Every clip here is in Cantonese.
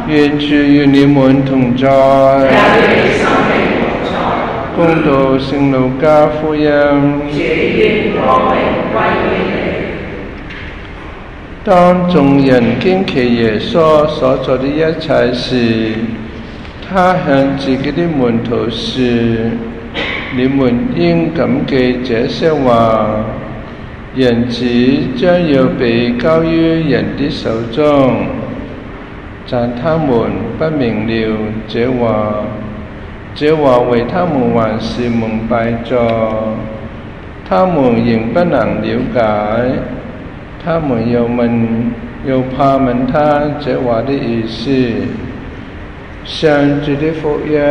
願主與你們同在。恭讀聖路加福音。當眾人驚奇耶穌所做的一切事，他向自己的門徒說：你們應謹記這些話，人子將要被交於人的手中。但他們不明了這話為他們還是蒙蔽咗，他們仍不能了解。他們又怕問他這話的意思。上主的福音。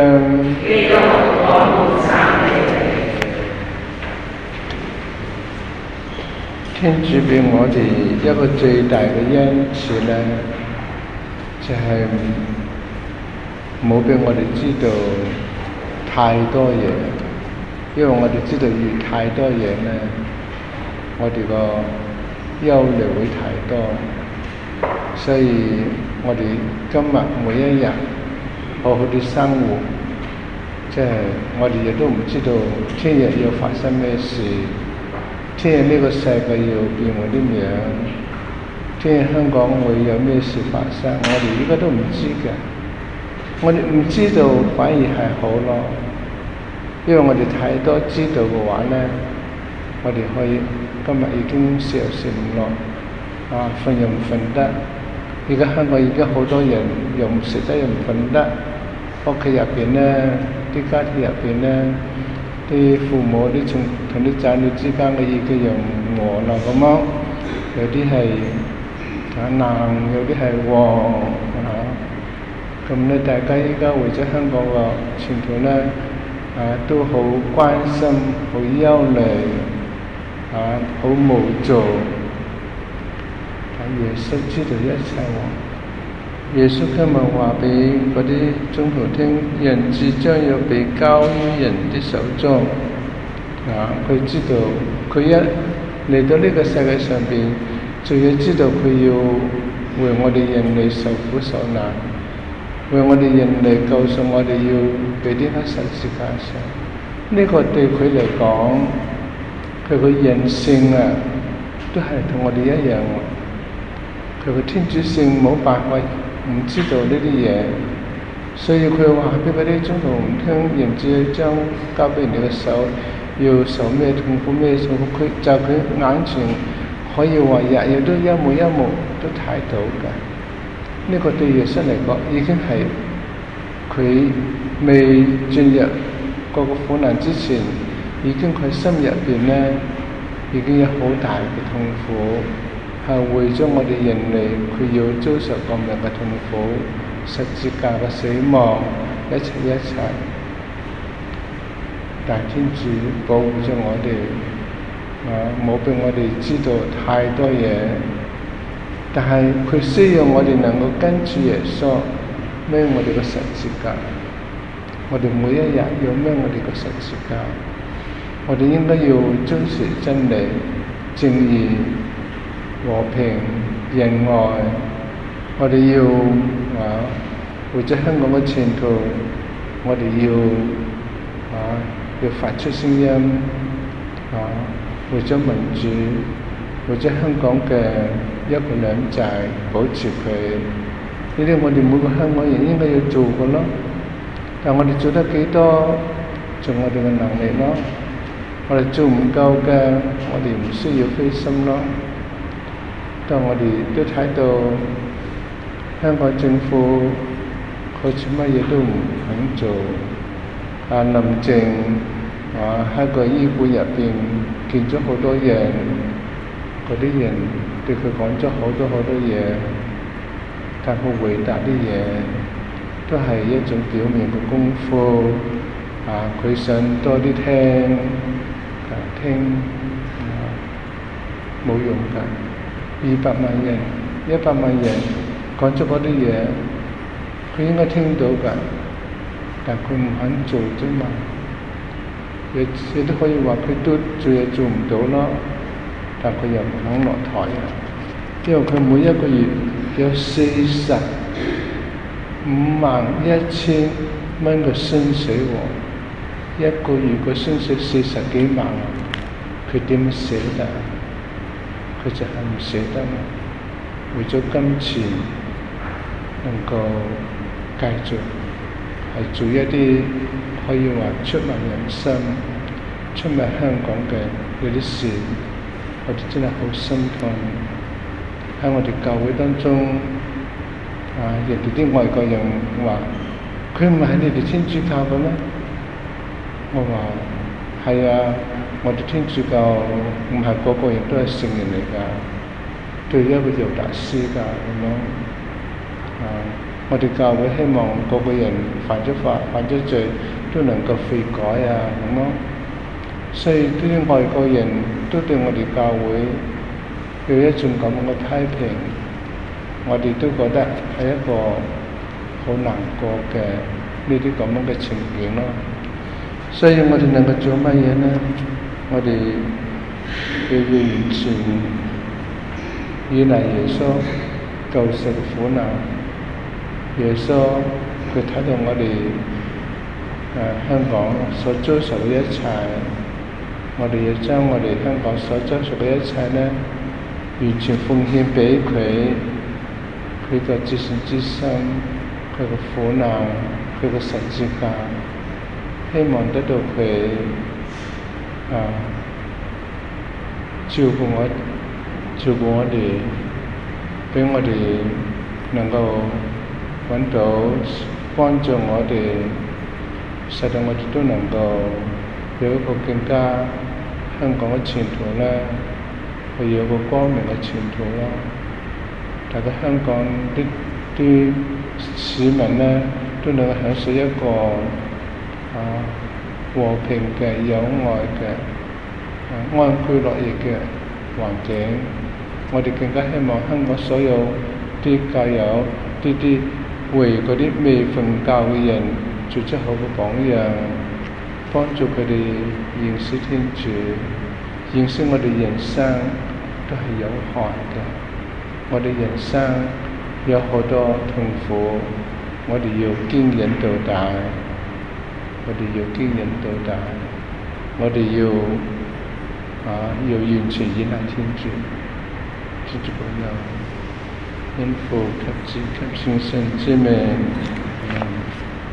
天主俾我哋一個最大嘅恩賜呢，就係冇俾我哋知道太多嘢，因為我哋知道越太多嘢呢，我哋個憂慮會太多，所以我哋今日每一日好好啲生活，即係我哋亦都唔知道聽日要發生咩事，聽日呢個世界要變為點樣，聽日香港會有咩事發生，我哋依家都唔知嘅。我哋唔知道反而係好咯，因為我哋太多知道嘅話呢，我哋可以今日已經食又食唔落，瞓又唔瞓得。而家香港已經好多人又唔食得又唔瞓得，屋企入邊呢，啲家庭入邊呢，啲父母啲同啲仔女之間嘅意見又唔和啦咁樣，有啲係硬，有啲係黃咁咧，大家依家為咗香港個前途咧，都好關心，好憂慮，好無助。耶穌知道一切喎。耶穌今日話俾嗰啲宗徒聽，人子將要被交於人的手中。佢知道，佢一嚟到呢個世界上邊，就要知道佢要為我哋人類受苦受難。為我哋人類告訴我哋要俾啲喺十字架上，呢個對佢嚟講，佢個人性都係同我哋一樣。佢個天主性冇辦法唔知道呢啲嘢，所以佢話俾嗰啲宗徒唔聽，人子將交俾人哋嘅手，要受咩痛苦咩痛苦，佢就佢眼前可以話日日都一幕一幕都睇到㗎。呢個對耶穌嚟講已經係佢未進入嗰個苦難之前，已經佢心入邊咧已經有好大嘅痛苦，係為咗我哋人類佢要遭受咁樣嘅痛苦，十字架嘅死亡，一切。但天主保護咗我哋，冇俾我哋知道太多嘢。但係佢需要我哋能夠跟住耶穌孭我哋個十字架，我哋每一日要孭我哋個十字架，我哋應該要遵守真理、正義、和平、仁愛，我哋要為咗香港嘅前途，我哋要發出聲音，為咗民主，為咗香港嘅一國兩制，保持佢，呢啲我哋每個香港人應該要做嘅咯。但我哋做得幾多，盡我哋嘅能力咯。我哋做唔夠嘅，我哋唔需要灰心咯。但我哋都睇到香港政府好似乜嘢都唔肯做。林鄭喺個醫館入邊見咗好多人，嗰啲人對佢講咗好多嘢，但佢回答啲嘢都係一種表面嘅功夫。佢想多啲聽冇用㗎。200萬人、100萬人講咗嗰啲嘢，佢應該聽到㗎，但佢唔肯做啫嘛。亦都可以話佢都做嘢做唔到咯，但佢又唔肯落台因為佢每一個月有40 51,000蚊嘅薪水喎，一個月個薪水40幾萬，佢點捨得？佢就係唔捨得嘛，為咗金錢能夠繼續係做一啲可以話出賣人心、出賣香港嘅嗰啲事，我哋真係好心痛。喺我哋教會當中，人哋啲外國人話：佢唔係你哋天主教嘅咩？我話係啊，我哋天主教唔係個個人都係聖人嚟㗎，對一個猶達斯㗎咁樣。我哋教會希望個個人犯咗法、犯咗罪都能夠悔改啊咁咯。所以啲外國人都對我哋教會有一種咁嘅批評，我哋都覺得係一個好難過嘅呢啲咁樣嘅情景咯。所以我哋能夠做乜嘢呢？我哋要完全依賴耶穌救世嘅苦難。耶穌佢睇到我哋香港所遭受嘅一切，我哋要將我哋香港所遭受嘅一切呢，完全奉獻俾佢，佢個至善之心，佢個苦難，佢個十字架，希望得到佢照顧我哋，俾我哋能夠揾到幫助我哋，使到我哋都能夠有一個更加香港嘅前途咧，去有個光明嘅前途啦。大家香港啲市民咧，都能夠享受一個和平嘅、友愛嘅、安居樂業嘅環境。我哋更加希望香港所有啲教友啲為嗰啲未奉教嘅人做出好嘅榜樣，幫助佢哋認識天主，認識我哋人生都係有限嘅，我哋人生有好多痛苦，我哋要堅忍到底，我哋要堅忍到底，我哋要完全依賴天主，天主保佑。因父及子及聖神之名。